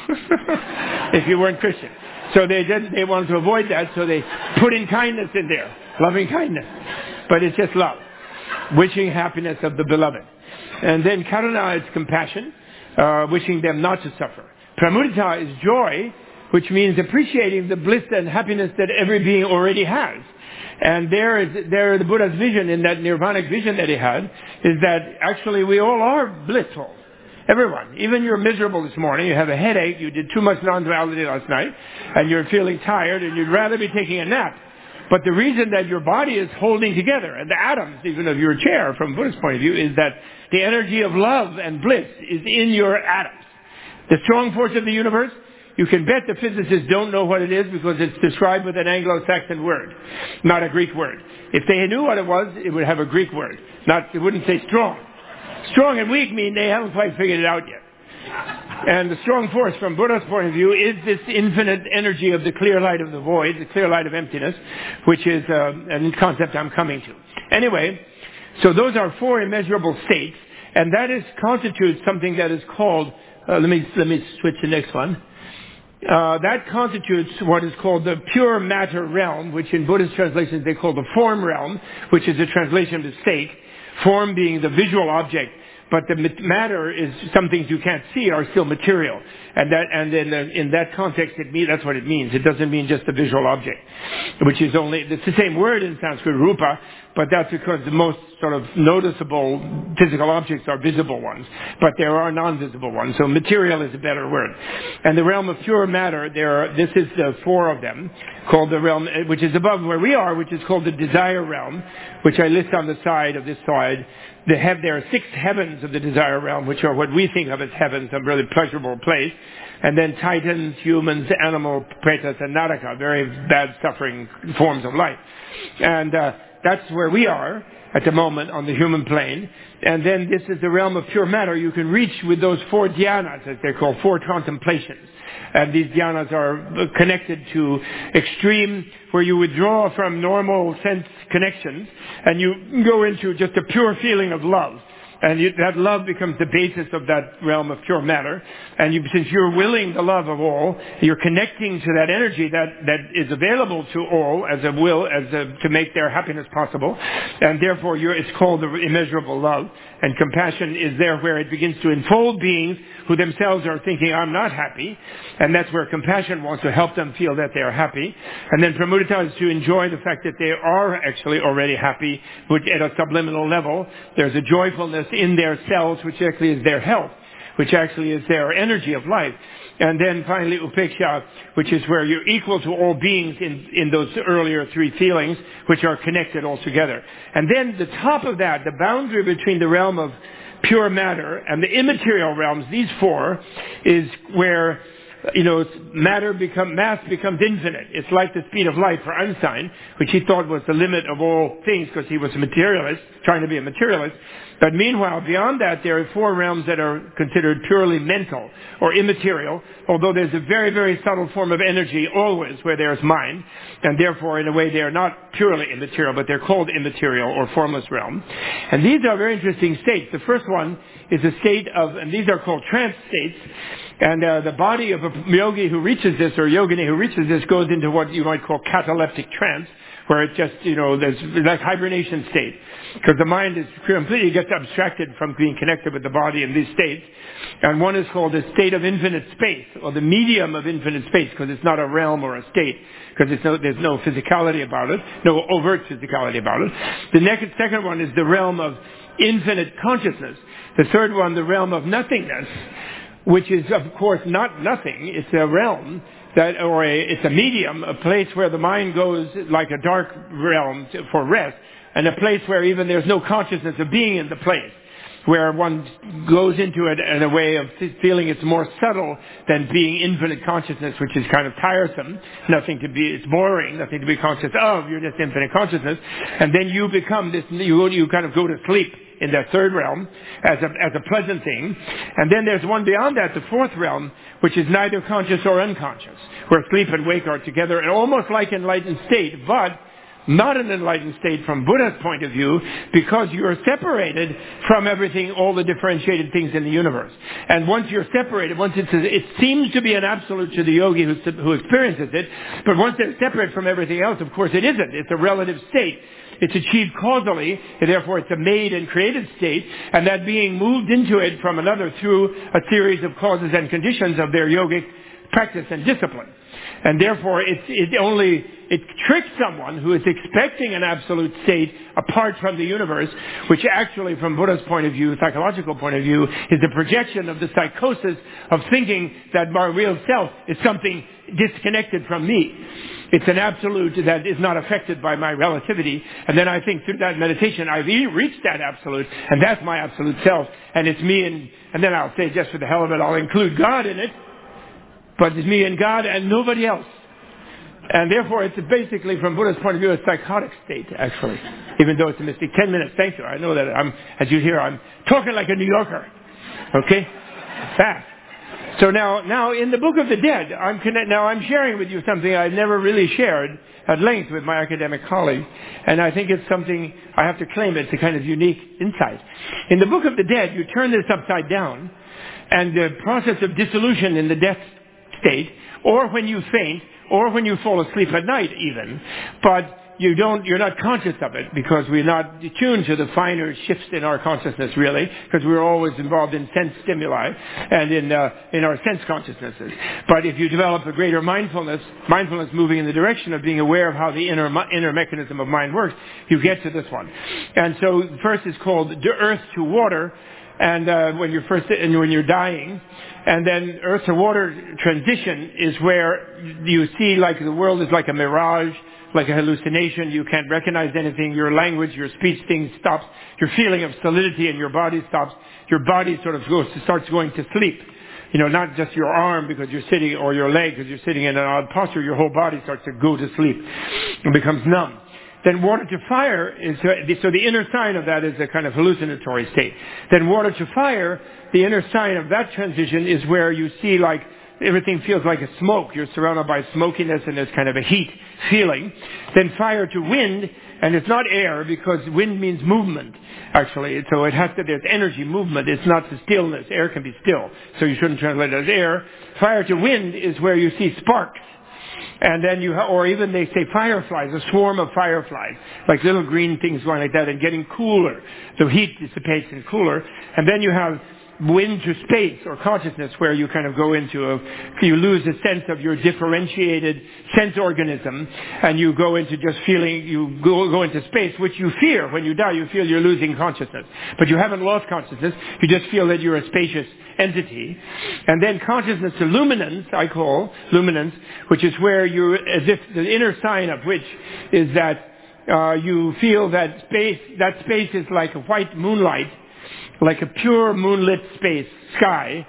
Speaker 2: if you weren't Christian. So they did, they wanted to avoid that, so they put in kindness in there, loving kindness. But it's just love, wishing happiness of the beloved. And then karuna is compassion, uh, wishing them not to suffer. Pramudita is joy, which means appreciating the bliss and happiness that every being already has. And there is, there the Buddha's vision, in that nirvanic vision that he had, is that actually we all are blissful. Everyone. Even you're miserable this morning, you have a headache, you did too much non-duality last night, and you're feeling tired, and you'd rather be taking a nap. But the reason that your body is holding together, and the atoms even of your chair from Buddha's point of view, is that the energy of love and bliss is in your atoms. The strong force of the universe, you can bet the physicists don't know what it is because it's described with an Anglo-Saxon word, not a Greek word. If they knew what it was, it would have a Greek word. Not, it wouldn't say strong. Strong and weak mean they haven't quite figured it out yet. And the strong force from Buddha's point of view is this infinite energy of the clear light of the void, the clear light of emptiness, which is uh, a concept I'm coming to. Anyway, so those are four immeasurable states, and that is constitutes something that is called, uh, let me let me switch to the next one. Uh, that constitutes what is called the pure matter realm, which in Buddhist translations they call the form realm, which is a translation of the state, form being the visual object. But the matter is some things you can't see are still material, and that and in, the, in that context, it mean, that's what it means. It doesn't mean just the visual object, which is only it's the same word in Sanskrit, rupa, but that's because the most sort of noticeable physical objects are visible ones, but there are non-visible ones. So material is a better word. And the realm of pure matter, there are, this is the four of them, called the realm, which is above where we are, which is called the desire realm, which I list on the side of this slide. The have, there are six heavens of the desire realm, which are what we think of as heavens, a really pleasurable place. And then titans, humans, animal, pretas, and naraka, very bad suffering forms of life. And uh, that's where we are at the moment on the human plane. And then this is the realm of pure matter. You can reach with those four dhyanas, as they're called, four contemplations. And these dhyanas are connected to extreme, where you withdraw from normal sense connections and you go into just a pure feeling of love. And you, that love becomes the basis of that realm of pure matter. And you, since you're willing the love of all, you're connecting to that energy that, that is available to all as a will, as a, to make their happiness possible. And therefore, you're, it's called the immeasurable love. And compassion is there where it begins to enfold beings who themselves are thinking, I'm not happy. And that's where compassion wants to help them feel that they are happy. And then pramudita is to enjoy the fact that they are actually already happy, which at a subliminal level, there's a joyfulness in their cells, which actually is their health, which actually is their energy of life. And then finally upeksha, which is where you're equal to all beings in, in those earlier three feelings, which are connected all together. And then the top of that, the boundary between the realm of pure matter and the immaterial realms, these four, is where, you know, matter become, mass becomes infinite. It's like the speed of light for Einstein, which he thought was the limit of all things because he was a materialist, trying to be a materialist. But meanwhile, beyond that, there are four realms that are considered purely mental or immaterial, although there's a very, very subtle form of energy always where there's mind, and therefore, in a way, they are not purely immaterial, but they're called immaterial or formless realm. And these are very interesting states. The first one is a state of, and these are called trance states, and uh, the body of a yogi who reaches this, or yogini who reaches this, goes into what you might call cataleptic trance, where it just, you know, there's like hibernation state. Because the mind is completely gets abstracted from being connected with the body in these states. And one is called a state of infinite space, or the medium of infinite space, because it's not a realm or a state, because it's no, there's no physicality about it, no overt physicality about it. The next, second one is the realm of infinite consciousness. The third one, the realm of nothingness, which is, of course, not nothing. It's a realm that, or a, it's a medium, a place where the mind goes like a dark realm to, for rest, and a place where even there's no consciousness of being in the place, where one goes into it in a way of feeling it's more subtle than being infinite consciousness, which is kind of tiresome, nothing to be, it's boring, nothing to be conscious of, you're just infinite consciousness, and then you become this, you, you kind of go to sleep in that third realm as a, as a pleasant thing. And then there's one beyond that, the fourth realm, which is neither conscious or unconscious, where sleep and wake are together, and almost like enlightened state, but not an enlightened state from Buddha's point of view, because you're separated from everything, all the differentiated things in the universe. And once you're separated, once it's, it seems to be an absolute to the yogi who, who experiences it, but once they're separate from everything else, of course it isn't. It's a relative state. It's achieved causally, and therefore it's a made and created state, and that being moved into it from another through a series of causes and conditions of their yogic practice and discipline. And therefore it's, it only, it tricks someone who is expecting an absolute state apart from the universe, which actually from Buddha's point of view, psychological point of view, is the projection of the psychosis of thinking that my real self is something disconnected from me. It's an absolute that is not affected by my relativity. And then I think through that meditation, I've reached that absolute, and that's my absolute self, and it's me, and, and then I'll say just for the hell of it, I'll include God in it, but it's me and God and nobody else. And therefore, it's basically, from Buddha's point of view, a psychotic state, actually, even though it's a mystic. Ten minutes, thank you. I know that I'm, as you hear, I'm talking like a New Yorker. Okay? Fast. So now, now in the Book of the Dead, I'm connect, now I'm sharing with you something I've never really shared at length with my academic colleagues, and I think it's something I have to claim. It's a kind of unique insight. In the Book of the Dead, you turn this upside down, and the process of dissolution in the death state, or when you faint, or when you fall asleep at night even. But you don't, you're not conscious of it because we're not tuned to the finer shifts in our consciousness really, because we're always involved in sense stimuli and in, uh, in our sense consciousnesses. But if you develop a greater mindfulness, mindfulness moving in the direction of being aware of how the inner, inner mechanism of mind works, you get to this one. And so first is called the earth to water. And uh, when you're first and when you're dying, and then earth to water transition is where you see like the world is like a mirage, like a hallucination. You can't recognize anything. Your language, your speech, things stops. Your feeling of solidity in your body stops. Your body sort of goes starts going to sleep. You know, not just your arm because you're sitting, or your leg because you're sitting in an odd posture. Your whole body starts to go to sleep and becomes numb. Then water to fire is, so the inner sign of that is a kind of hallucinatory state. Then water to fire, the inner sign of that transition is where you see like everything feels like a smoke. You're surrounded by smokiness and there's kind of a heat feeling. Then fire to wind, and it's not air because wind means movement, actually. So it has to, there's energy, movement. It's not the stillness. Air can be still, so you shouldn't translate it as air. Fire to wind is where you see sparks. And then you, ha- or even they say fireflies, a swarm of fireflies, like little green things going like that and getting cooler. So heat dissipates and cooler. And then you have wind to space or consciousness where you kind of go into a, you lose a sense of your differentiated sense organism and you go into just feeling, you go, go into space, which you fear when you die. You feel you're losing consciousness. But you haven't lost consciousness. You just feel that you're a spacious entity. And then consciousness to luminance, I call luminance, which is where you, as if the inner sign of which is that uh, you feel that space, that space is like a white moonlight, like a pure moonlit space, sky.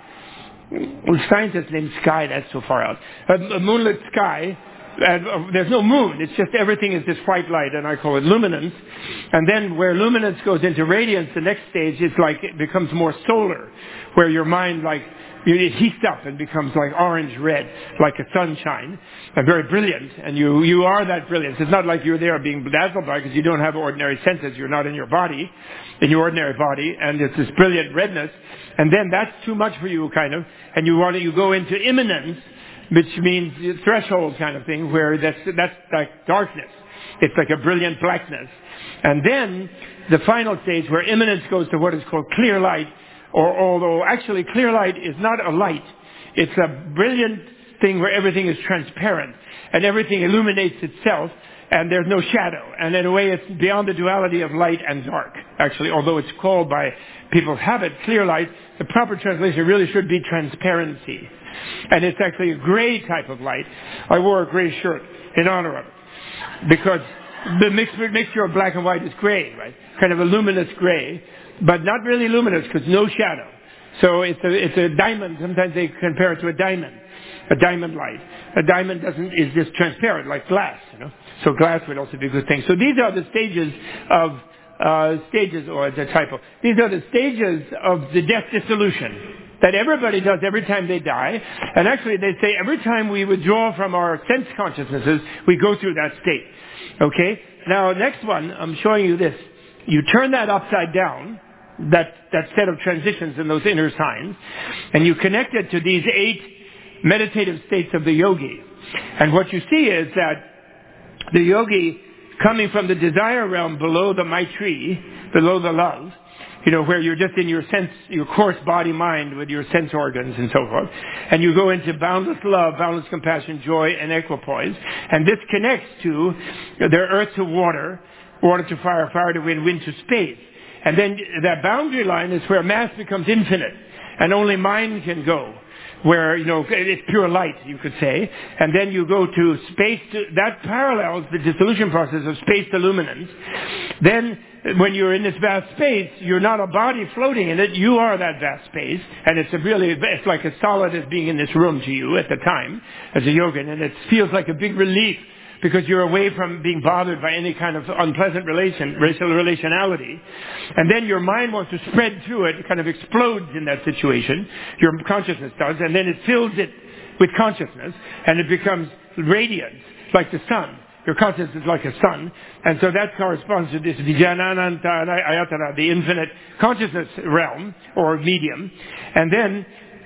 Speaker 2: Well, scientists name sky, that's so far out. A, a moonlit sky, and uh, there's no moon, it's just everything is this white light, and I call it luminance. And then where luminance goes into radiance, the next stage is like, it becomes more solar, where your mind like, it heats up and becomes like orange-red, like a sunshine, and very brilliant. And you, you are that brilliance. It's not like you're there being dazzled by it because you don't have ordinary senses. You're not in your body, in your ordinary body, and it's this brilliant redness. And then that's too much for you, kind of, and you want to, you go into immanence, which means threshold kind of thing, where that's, that's like darkness. It's like a brilliant blackness. And then the final stage where immanence goes to what is called clear light, or although actually clear light is not a light. It's a brilliant thing where everything is transparent and everything illuminates itself and there's no shadow. And in a way it's beyond the duality of light and dark, actually, although it's called by people's habit clear light. The proper translation really should be transparency. And it's actually a gray type of light. I wore a gray shirt in honor of it because the mixture, mixture of black and white is gray, right? Kind of a luminous gray. But not really luminous because no shadow. So it's a, it's a diamond. Sometimes they compare it to a diamond. A diamond light. A diamond doesn't, is just transparent like glass, you know. So glass would also be a good thing. So these are the stages of, uh, stages, or the typo. These are the stages of the death dissolution that everybody does every time they die. And actually they say every time we withdraw from our sense consciousnesses, we go through that state. Okay? Now next one, I'm showing you this. You turn that upside down, that, that set of transitions and those inner signs, and you connect it to these eight meditative states of the yogi. And what you see is that the yogi, coming from the desire realm below the Maitri, below the love, you know, where you're just in your sense, your coarse body mind with your sense organs and so forth, and you go into boundless love, boundless compassion, joy, and equipoise, and this connects to their earth to water, water to fire, fire to wind, wind to space. And then that boundary line is where mass becomes infinite, and only mind can go, where, you know, it's pure light, you could say. And then you go to space, to, that parallels the dissolution process of space to luminance. Then, when you're in this vast space, you're not a body floating in it, you are that vast space, and it's a really, it's like as solid as being in this room to you at the time, as a yogin, and it feels like a big relief, because you're away from being bothered by any kind of unpleasant relation, racial relationality. And then your mind wants to spread through it, it kind of explodes in that situation. Your consciousness does, and then it fills it with consciousness, and it becomes radiant, like the sun. Your consciousness is like a sun. And so that corresponds to this Vijnananta Ayatana, the infinite consciousness realm, or medium. And then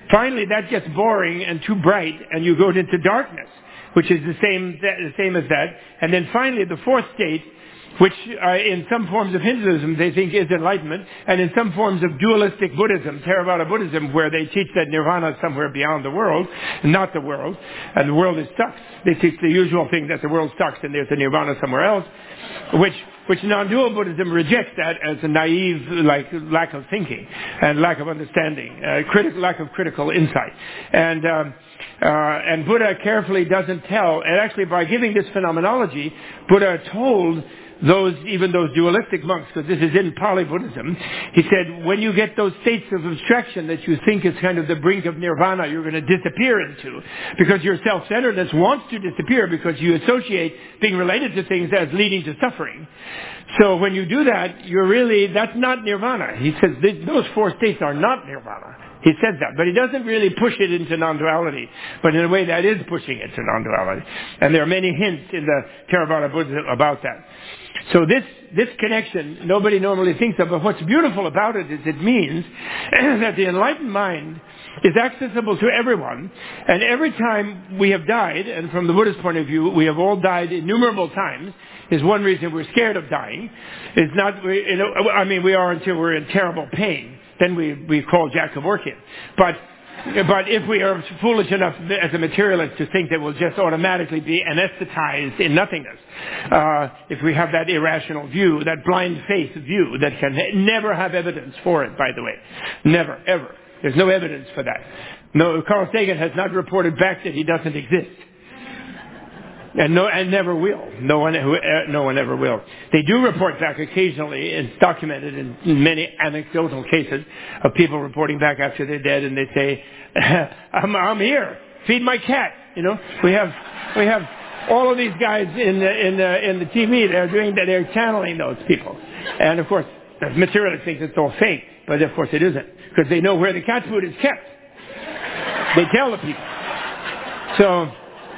Speaker 2: Finally, that gets boring and too bright, and you go into darkness, which is the same, the same as that. And then finally, the fourth state, which uh, in some forms of Hinduism they think is enlightenment, and in some forms of dualistic Buddhism, Theravada Buddhism, where they teach that nirvana is somewhere beyond the world, not the world, and the world is stuck. They teach the usual thing that the world stuck and there's a nirvana somewhere else, which which non-dual Buddhism rejects that as a naive like lack of thinking and lack of understanding, uh, critic, lack of critical insight. And um, uh, and Buddha carefully doesn't tell, and actually by giving this phenomenology, Buddha told those, even those dualistic monks, because this is in Pali Buddhism, he said, when you get those states of abstraction that you think is kind of the brink of nirvana you're going to disappear into, because your self-centeredness wants to disappear because you associate being related to things as leading to suffering. So when you do that, you're really, that's not nirvana. He says those four states are not nirvana. He says that, but he doesn't really push it into non-duality, but in a way that is pushing it to non-duality. And there are many hints in the Theravada Buddhism about that. So this, this connection, nobody normally thinks of, but what's beautiful about it is it means that the enlightened mind is accessible to everyone, and every time we have died, and from the Buddhist point of view, we have all died innumerable times, is one reason we're scared of dying. It's not, we, you know, I mean, we are until we're in terrible pain. Then we, we call Jack Kevorkian. But, but if we are foolish enough as a materialist to think that we'll just automatically be anesthetized in nothingness, uh, if we have that irrational view, that blind faith view that can never have evidence for it, by the way. Never, ever. There's no evidence for that. No, Carl Sagan has not reported back that he doesn't exist. And no, and never will. No one, uh, no one ever will. They do report back occasionally. It's documented in many anecdotal cases of people reporting back after they're dead, and they say, "I'm, I'm here. Feed my cat." You know, we have, we have all of these guys in the in the in the T V. They're doing that. They're channeling those people, and of course, the materialist thinks it's all fake, but of course it isn't, because they know where the cat food is kept. They tell the people. So.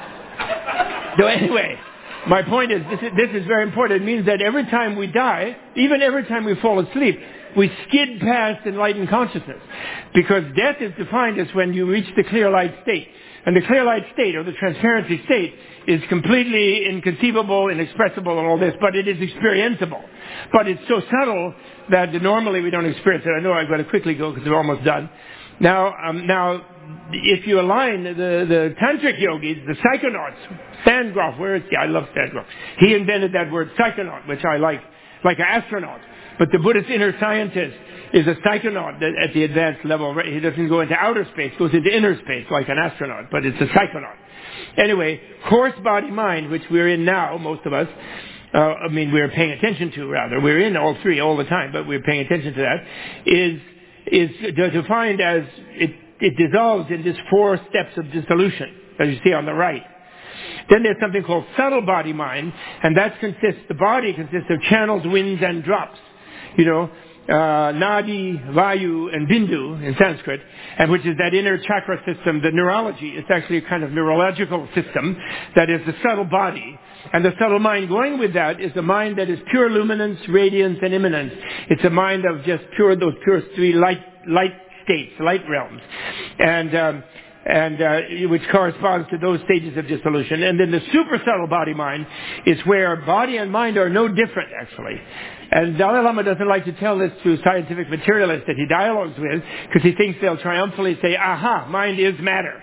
Speaker 2: So anyway, my point is this, is, this is very important. It means that every time we die, even every time we fall asleep, we skid past enlightened consciousness. Because death is defined as when you reach the clear light state. And the clear light state, or the transparency state, is completely inconceivable, inexpressible, and all this, but it is experienceable. But it's so subtle that normally we don't experience it. I know I've got to quickly go because we're almost done. Now, um, now, if you align the, the tantric yogis, the psychonauts, Stan Grof, where is he? I love Stan Grof. He invented that word psychonaut, which I like, like an astronaut. But the Buddhist inner scientist is a psychonaut at the advanced level. He doesn't go into outer space, goes into inner space like an astronaut, but it's a psychonaut. Anyway, coarse body mind, which we're in now, most of us, uh, I mean, we're paying attention to, rather. We're in all three all the time, but we're paying attention to that, is, is defined as it, it dissolves in these four steps of dissolution, as you see on the right. Then there's something called subtle body mind, and that consists, the body consists of channels, winds, and drops. You know, uh, Nadi, Vayu, and Bindu in Sanskrit, and which is that inner chakra system, the neurology. It's actually a kind of neurological system that is the subtle body. And the subtle mind going with that is a mind that is pure luminance, radiance, and immanence. It's a mind of just pure, those pure three light, light states, light realms. And, um, and uh, which corresponds to those stages of dissolution. And then the super subtle body mind is where body and mind are no different, actually. And Dalai Lama doesn't like to tell this to scientific materialists that he dialogues with, because he thinks they'll triumphantly say, aha, mind is matter.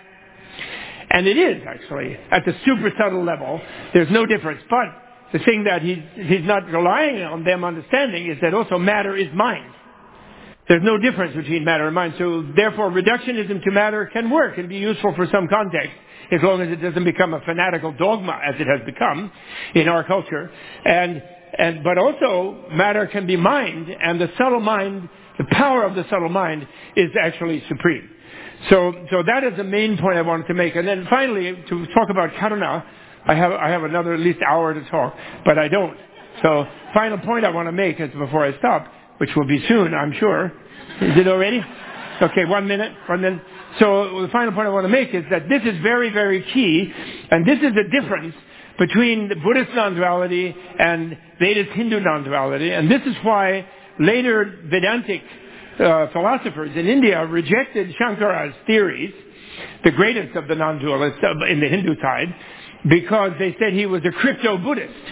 Speaker 2: And it is, actually. At the super subtle level, there's no difference. But the thing that he's, he's not relying on them understanding is that also matter is mind. There's no difference between matter and mind. So therefore, reductionism to matter can work and be useful for some context, as long as it doesn't become a fanatical dogma, as it has become in our culture. And, and, but also, matter can be mind, and the subtle mind, the power of the subtle mind is actually supreme. So, so that is the main point I wanted to make. And then finally, to talk about karuna, I have, I have another at least hour to talk, but I don't. So, final point I want to make is before I stop, which will be soon, I'm sure. Is it already? Okay, one minute, one minute. So the final point I want to make is that this is very, very key, and this is the difference between the Buddhist non-duality and Vedist Hindu non-duality, and this is why later Vedantic uh, philosophers in India rejected Shankara's theories, the greatest of the non-dualists in the Hindu side, because they said he was a crypto-Buddhist.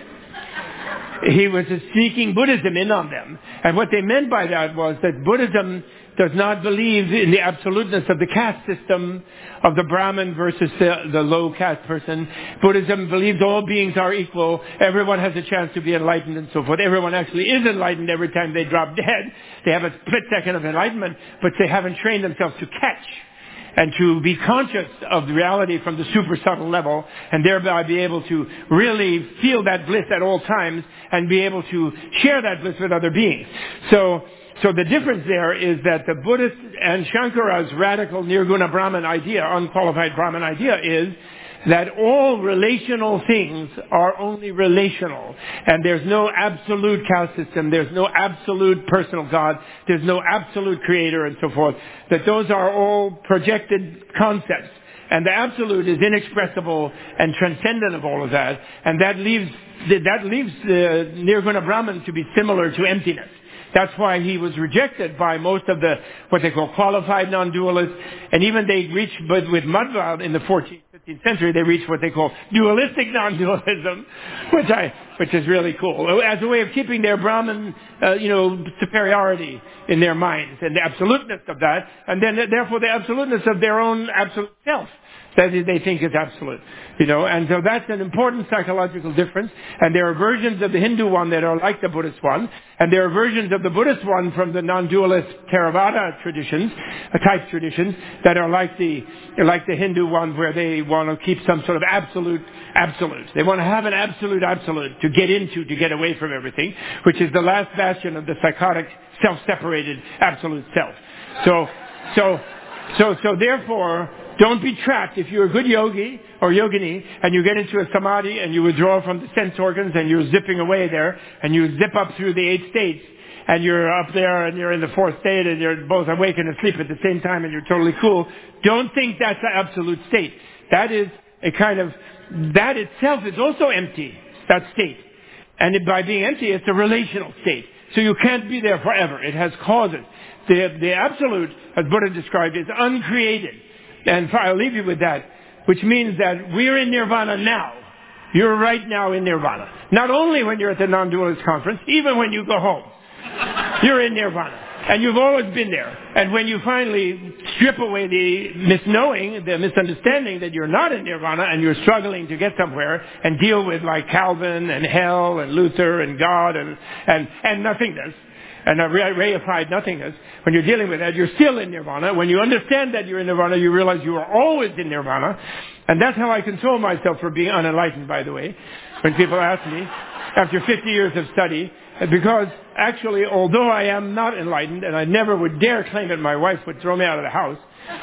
Speaker 2: He was sneaking Buddhism in on them. And what they meant by that was that Buddhism does not believe in the absoluteness of the caste system of the Brahmin versus the, the low caste person. Buddhism believes all beings are equal. Everyone has a chance to be enlightened and so forth. Everyone actually is enlightened every time they drop dead. They have a split second of enlightenment, but they haven't trained themselves to catch and to be conscious of the reality from the super subtle level, and thereby be able to really feel that bliss at all times and be able to share that bliss with other beings. So, so the difference there is that the Buddhist and Shankara's radical Nirguna Brahman idea, unqualified Brahman idea, is that all relational things are only relational. And there's no absolute caste system, there's no absolute personal God, there's no absolute creator and so forth. That those are all projected concepts. And the absolute is inexpressible and transcendent of all of that. And that leaves, that leaves the Nirguna Brahman to be similar to emptiness. That's why he was rejected by most of the, what they call qualified non-dualists. And even they reached, but with Madhva in the fourteenth, fifteenth century, they reached what they call dualistic non-dualism, which I, which is really cool. As a way of keeping their Brahman, uh, you know, superiority in their minds and the absoluteness of that. And then therefore the absoluteness of their own absolute self that they think is absolute, you know, and so that's an important psychological difference. And there are versions of the Hindu one that are like the Buddhist one, and there are versions of the Buddhist one from the non-dualist Theravada traditions, uh, type traditions, that are like the like the Hindu one, where they want to keep some sort of absolute absolute. They want to have an absolute absolute to get into, to get away from everything, which is the last bastion of the psychotic, self-separated absolute self. So, so, so, so therefore, don't be trapped. If you're a good yogi or yogini and you get into a samadhi and you withdraw from the sense organs and you're zipping away there and you zip up through the eight states and you're up there and you're in the fourth state and you're both awake and asleep at the same time and you're totally cool, don't think that's the absolute state. That is a kind of, that itself is also empty, that state. And by being empty, it's a relational state. So you can't be there forever. It has causes. The, the absolute, as Buddha described, is uncreated. And I'll leave you with that, which means that we're in nirvana now. You're right now in nirvana. Not only when you're at the non-dualist conference, even when you go home. You're in nirvana. And you've always been there. And when you finally strip away the misknowing, the misunderstanding that you're not in nirvana and you're struggling to get somewhere and deal with like Calvin and hell and Luther and God and, and, and nothingness, and a reified nothingness, when you're dealing with that, you're still in nirvana. When you understand that you're in nirvana, you realize you are always in nirvana. And that's how I console myself for being unenlightened, by the way, when people ask me, after fifty years of study, because actually, although I am not enlightened, and I never would dare claim it, my wife would throw me out of the house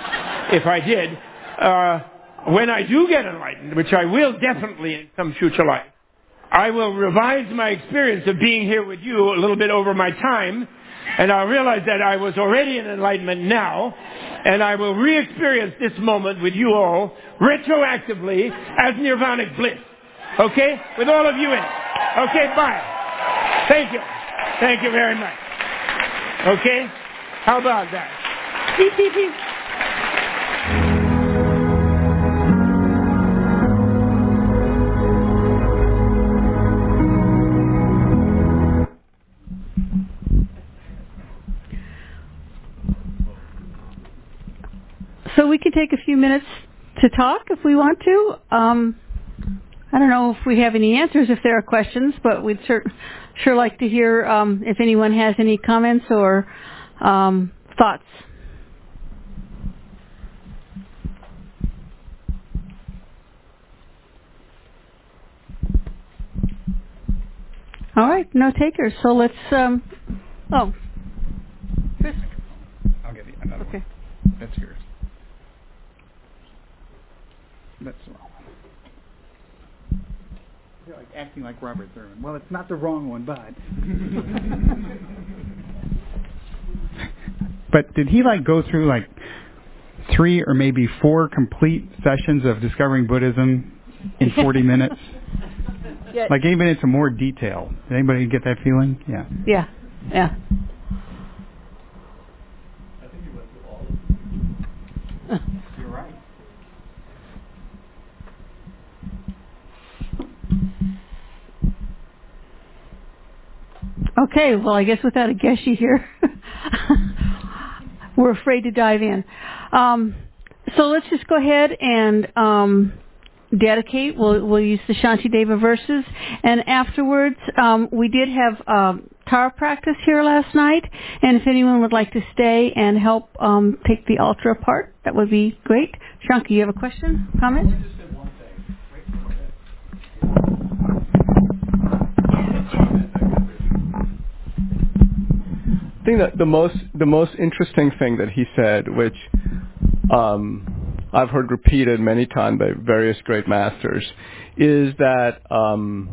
Speaker 2: if I did, uh, when I do get enlightened, which I will definitely in some future life, I will revise my experience of being here with you a little bit over my time, and I'll realize that I was already in enlightenment now, and I will re-experience this moment with you all retroactively as nirvanic bliss. Okay? With all of you in it. Okay, bye. Thank you. Thank you very much. Okay? How about that? Beep, beep, beep.
Speaker 1: So we can take a few minutes to talk if we want to. Um, I don't know if we have any answers if there are questions, but we'd sure, sure like to hear um, if anyone has any comments or um, thoughts. All right, no takers. So let's. Um, oh, Chris.
Speaker 3: I'll give you another
Speaker 1: okay.
Speaker 3: one. That's yours. That's the wrong one. You're like acting like Robert Thurman. Well, it's not the wrong one, but. But did he like go through like three or maybe four complete sessions of discovering Buddhism in forty minutes?
Speaker 1: Yeah.
Speaker 3: Like even into more detail. Did anybody get that feeling? Yeah.
Speaker 1: Yeah. Yeah. Okay, well, I guess without a geshe here, we're afraid to dive in. Um, so let's just go ahead and um, dedicate. We'll, we'll use the Shantideva verses. And afterwards, um, we did have um, Tara practice here last night. And if anyone would like to stay and help um, take the altar apart, that would be great. Shanka, you have a question, comment?
Speaker 4: I think that the most the most interesting thing that he said, which um, I've heard repeated many times by various great masters, is that um,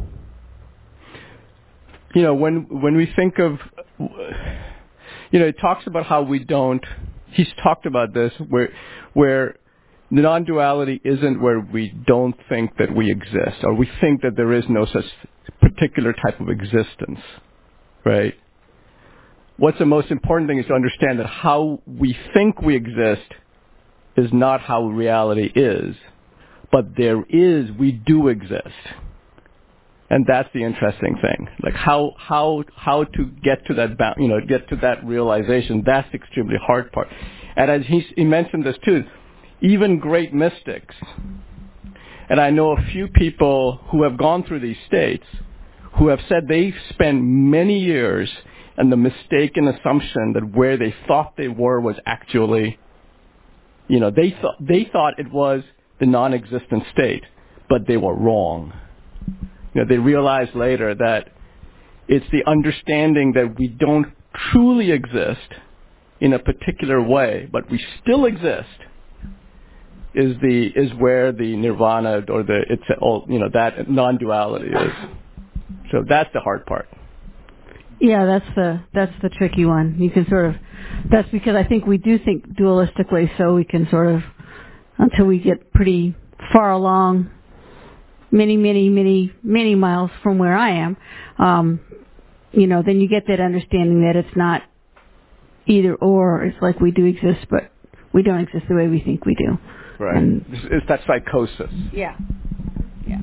Speaker 4: you know when when we think of you know it talks about how we don't. He's talked about this where where the non-duality isn't where we don't think that we exist, or we think that there is no such particular type of existence, right? What's the most important thing is to understand that how we think we exist is not how reality is, but there is, we do exist. And that's the interesting thing. Like how how how to get to that, you know, get to that realization, that's the extremely hard part. And as he, he mentioned this too, even great mystics, and I know a few people who have gone through these states, who have said they've spent many years and the mistaken assumption that where they thought they were was actually, you know, they thought they thought it was the non-existent state, but they were wrong. You know, they realized later that it's the understanding that we don't truly exist in a particular way, but we still exist, is the is where the nirvana or the it's all, you know, that non-duality is. So that's the hard part.
Speaker 1: Yeah, that's the that's the tricky one. You can sort of, that's because I think we do think dualistically, so we can sort of, until we get pretty far along, many, many, many, many miles from where I am, um, you know, then you get that understanding that it's not either or. It's like we do exist, but we don't exist the way we think we do.
Speaker 4: Right. And it's, it's that psychosis.
Speaker 1: Yeah. Yeah.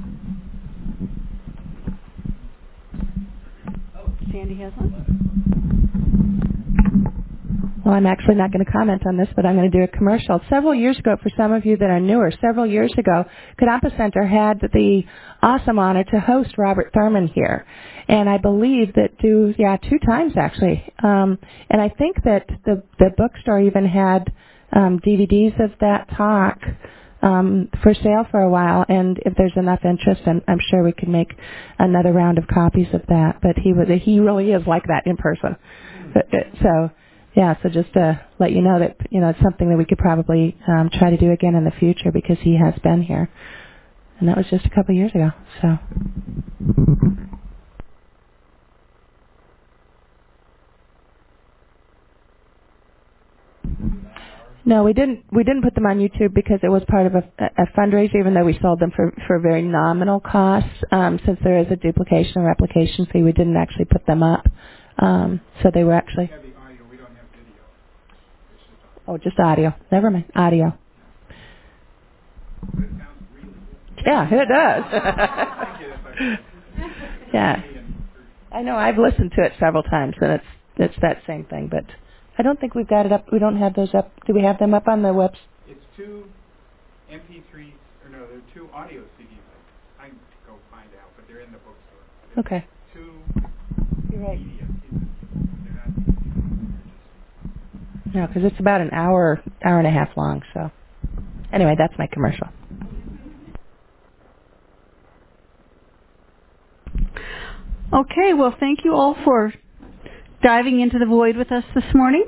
Speaker 1: Sandy has one.
Speaker 5: Well, I'm actually not going to comment on this, but I'm going to do a commercial. Several years ago, for some of you that are newer, several years ago, Kadampa Center had the awesome honor to host Robert Thurman here. And I believe that two, yeah, two times actually. Um, and I think that the, the bookstore even had um, D V Ds of that talk Um, for sale for a while, and if there's enough interest, I'm, I'm sure we could make another round of copies of that. But he was, he really is like that in person. But, so, yeah. So just to let you know that, you know, it's something that we could probably um, try to do again in the future because he has been here, and that was just a couple of years ago. So. No, we didn't. We didn't put them on YouTube because it was part of a, a fundraiser. Even though we sold them for for very nominal costs, um, since there is a duplication and replication fee, we didn't actually put them up. Um, so they were actually.
Speaker 3: We have the audio. We don't have video. Just
Speaker 5: oh, just audio. Never mind, audio.
Speaker 3: but it sounds really good.
Speaker 5: Yeah, it does.
Speaker 3: Thank you.
Speaker 5: Yeah, I know. I've listened to it several times, and it's it's that same thing, but. I don't think we've got it up. We don't have those up. Do we have them up on the website?
Speaker 3: It's two M P threes, or no, they're two audio C Ds. I can go find out, but they're in the bookstore.
Speaker 5: Okay.
Speaker 3: Two
Speaker 5: You're right.
Speaker 3: media pieces. They're not.
Speaker 5: No, because it's about an hour, hour and a half long. So, anyway, that's my commercial.
Speaker 1: Okay, well, thank you all for diving into the void with us this morning.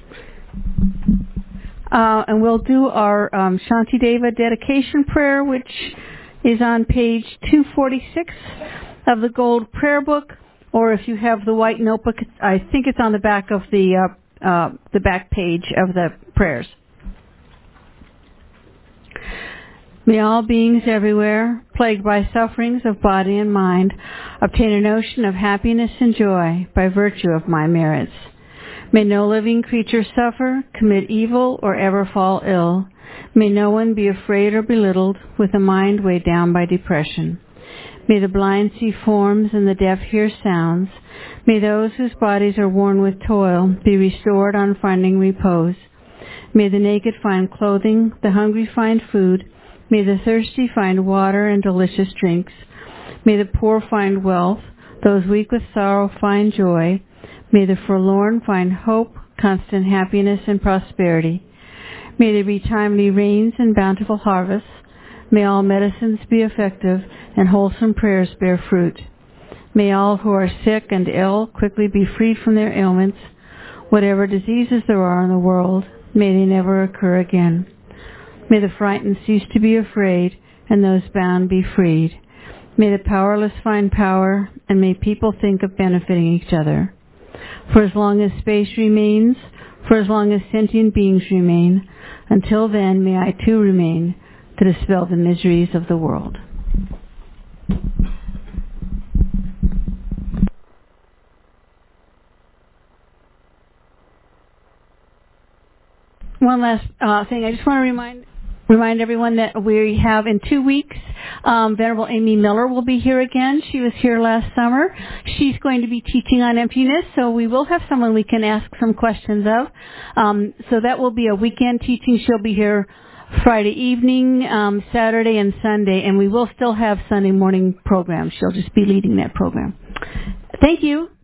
Speaker 1: Uh, and we'll do our um, Shantideva dedication prayer, which is on page two forty-six of the Gold Prayer Book, or if you have the white notebook, I think it's on the back of the uh, uh, the back page of the prayers. May all beings everywhere, plagued by sufferings of body and mind, obtain a notion of happiness and joy by virtue of my merits. May no living creature suffer, commit evil, or ever fall ill. May no one be afraid or belittled with a mind weighed down by depression. May the blind see forms and the deaf hear sounds. May those whose bodies are worn with toil be restored on finding repose. May the naked find clothing, the hungry find food. May the thirsty find water and delicious drinks. May the poor find wealth, those weak with sorrow find joy. May the forlorn find hope, constant happiness, and prosperity. May there be timely rains and bountiful harvests. May all medicines be effective and wholesome prayers bear fruit. May all who are sick and ill quickly be freed from their ailments. Whatever diseases there are in the world, may they never occur again. May the frightened cease to be afraid, and those bound be freed. May the powerless find power, and may people think of benefiting each other. For as long as space remains, for as long as sentient beings remain, until then may I too remain to dispel the miseries of the world. One last uh, thing, I just want to remind remind everyone that we have in two weeks, um, Venerable Amy Miller will be here again. She was here last summer. She's going to be teaching on emptiness, so we will have someone we can ask some questions of. Um, so that will be a weekend teaching. She'll be here Friday evening, um, Saturday, and Sunday, and we will still have Sunday morning programs. She'll just be leading that program. Thank you.